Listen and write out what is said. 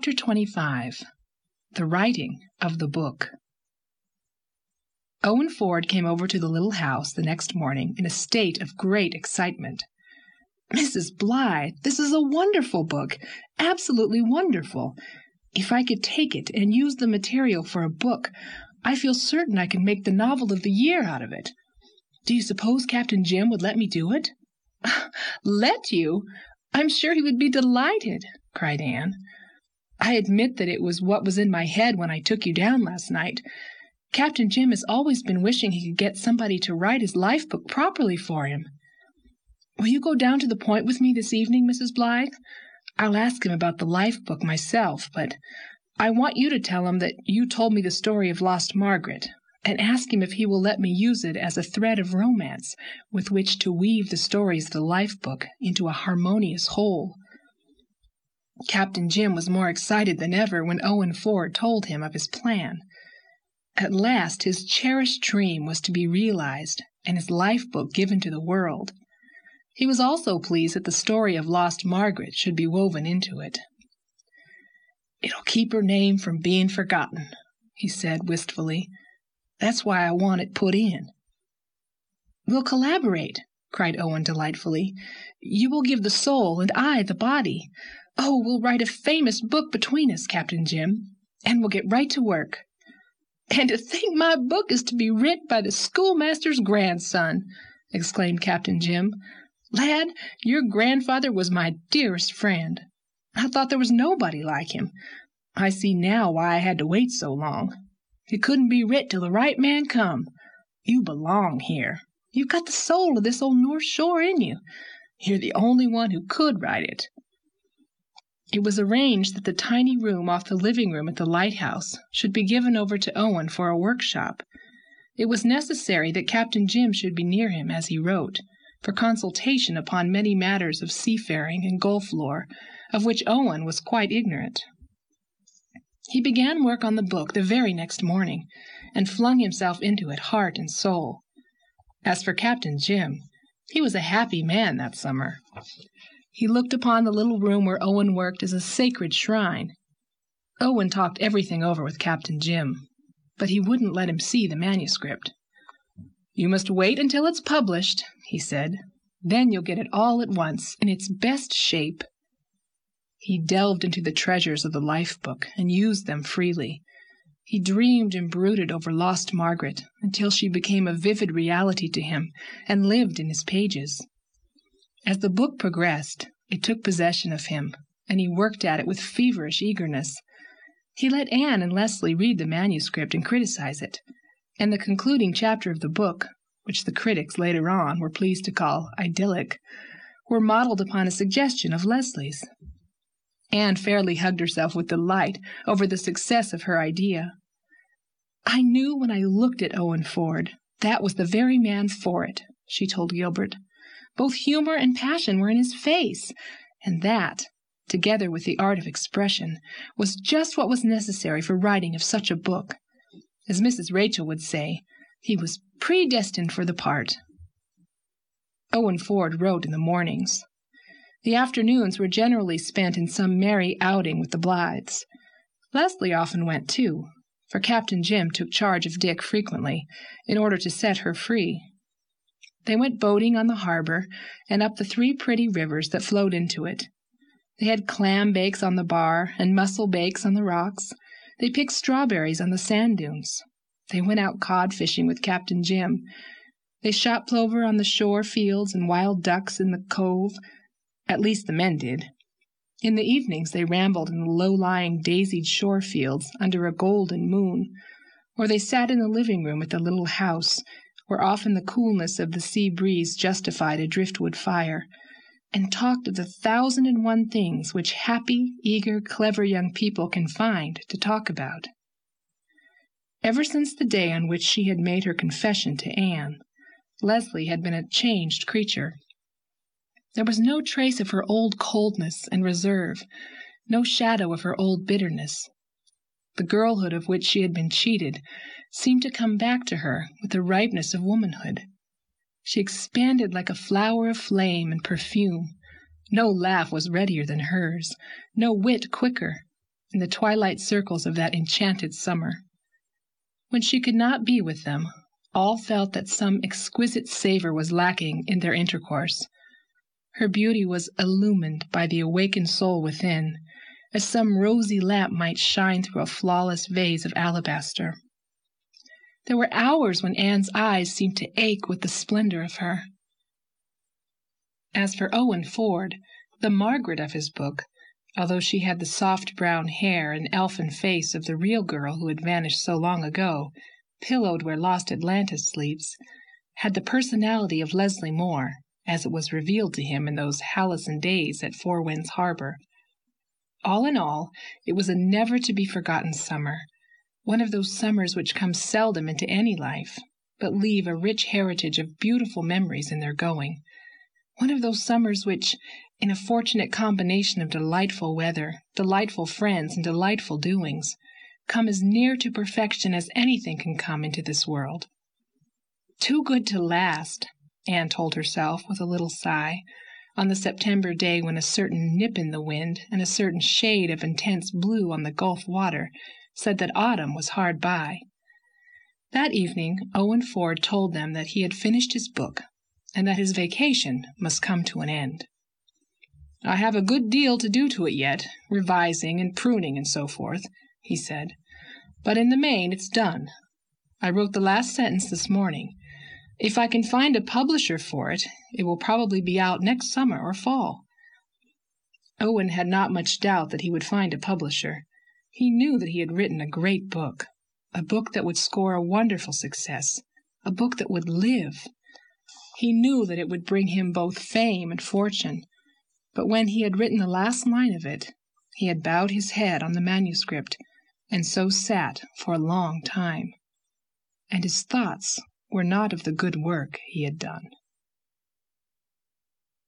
Chapter 25. The Writing of the Book. Owen Ford came over to the little house the next morning in a state of great excitement. "Mrs. Blythe, this is a wonderful book, absolutely wonderful. If I could take it and use the material for a book, I feel certain I could make the novel of the year out of it. Do you suppose Captain Jim would let me do it?" "Let you? I'm sure he would be delighted," cried Anne. "I admit that it was what was in my head when I took you down last night. Captain Jim has always been wishing he could get somebody to write his life book properly for him. Will you go down to the Point with me this evening, Mrs. Blythe? I'll ask him about the life book myself, but I want you to tell him that you told me the story of Lost Margaret, and ask him if he will let me use it as a thread of romance with which to weave the stories of the life book into a harmonious whole." Captain Jim was more excited than ever when Owen Ford told him of his plan. At last his cherished dream was to be realized and his life book given to the world. He was also pleased that the story of Lost Margaret should be woven into it. "It'll keep her name from being forgotten," he said wistfully. "That's why I want it put in." "We'll collaborate," cried Owen delightfully. "You will give the soul and I the body. Oh, we'll write a famous book between us, Captain Jim, and we'll get right to work." "And to think my book is to be writ by the schoolmaster's grandson!" exclaimed Captain Jim. "Lad, your grandfather was my dearest friend. I thought there was nobody like him. I see now why I had to wait so long. It couldn't be writ till the right man come. You belong here. You've got the soul of this old North Shore in you. You're the only one who could write it." It was arranged that the tiny room off the living room at the lighthouse should be given over to Owen for a workshop. It was necessary that Captain Jim should be near him as he wrote, for consultation upon many matters of seafaring and gulf lore, of which Owen was quite ignorant. He began work on the book the very next morning, and flung himself into it heart and soul. As for Captain Jim, he was a happy man that summer. He looked upon the little room where Owen worked as a sacred shrine. Owen talked everything over with Captain Jim, but he wouldn't let him see the manuscript. "You must wait until it's published," he said. "Then you'll get it all at once, in its best shape." He delved into the treasures of the life book and used them freely. He dreamed and brooded over Lost Margaret until she became a vivid reality to him and lived in his pages. As the book progressed, it took possession of him, and he worked at it with feverish eagerness. He let Anne and Leslie read the manuscript and criticize it, and the concluding chapter of the book, which the critics later on were pleased to call idyllic, were modeled upon a suggestion of Leslie's. Anne fairly hugged herself with delight over the success of her idea. "I knew when I looked at Owen Ford that was the very man for it," she told Gilbert. "Both humor and passion were in his face, and that, together with the art of expression, was just what was necessary for writing of such a book. As Mrs. Rachel would say, he was predestined for the part." Owen Ford wrote in the mornings. The afternoons were generally spent in some merry outing with the Blythes. Leslie often went too, for Captain Jim took charge of Dick frequently, in order to set her free. They went boating on the harbor and up the 3 pretty rivers that flowed into it. They had clam bakes on the bar and mussel bakes on the rocks. They picked strawberries on the sand dunes. They went out cod fishing with Captain Jim. They shot plover on the shore fields and wild ducks in the cove. At least the men did. In the evenings they rambled in the low-lying daisied shore fields under a golden moon, or they sat in the living room at the little house, where often the coolness of the sea breeze justified a driftwood fire, and talked of the 1,001 things which happy, eager, clever young people can find to talk about. Ever since the day on which she had made her confession to Anne, Leslie had been a changed creature. There was no trace of her old coldness and reserve, no shadow of her old bitterness. The girlhood of which she had been cheated seemed to come back to her with the ripeness of womanhood. She expanded like a flower of flame and perfume. No laugh was readier than hers, no wit quicker. in the twilight circles of that enchanted summer. When she could not be with them, all felt that some exquisite savor was lacking in their intercourse. Her beauty was illumined by the awakened soul within, as some rosy lamp might shine through a flawless vase of alabaster. There were hours when Anne's eyes seemed to ache with the splendor of her. As for Owen Ford, the Margaret of his book, although she had the soft brown hair and elfin face of the real girl who had vanished so long ago, pillowed where lost Atlantis sleeps, had the personality of Leslie Moore, as it was revealed to him in those halcyon days at Four Winds Harbor. All in all, it was a never-to-be-forgotten summer, one of those summers which come seldom into any life, but leave a rich heritage of beautiful memories in their going, one of those summers which, in a fortunate combination of delightful weather, delightful friends, and delightful doings, come as near to perfection as anything can come into this world. Too good to last, Anne told herself with a little sigh, on the September day when a certain nip in the wind and a certain shade of intense blue on the Gulf water said that autumn was hard by. That evening Owen Ford told them that he had finished his book, and that his vacation must come to an end. "I have a good deal to do to it yet, revising and pruning and so forth," he said, "but in the main it's done. I wrote the last sentence this morning. If I can find a publisher for it, it will probably be out next summer or fall." Owen had not much doubt that he would find a publisher. He knew that he had written a great book, a book that would score a wonderful success, a book that would live. He knew that it would bring him both fame and fortune, but when he had written the last line of it, he had bowed his head on the manuscript, and so sat for a long time. And his thoughts were not of the good work he had done.